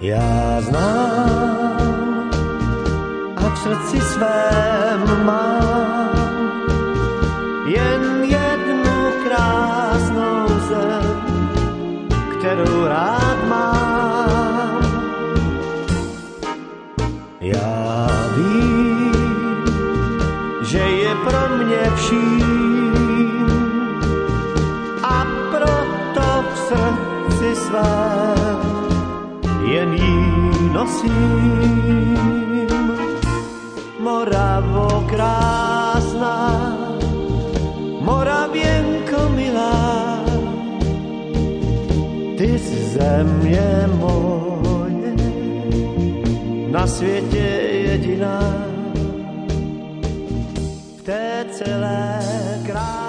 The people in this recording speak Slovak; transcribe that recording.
Já znám a v srdci svém mám jen jednu krásnou zem, kterou rád mám. Já vím, že je pro mě vším a proto v srdci svém jen jí nosím. Moravo krásná, Moravěnko milá, ty jsi země moje, na světě jediná, v té celé krásné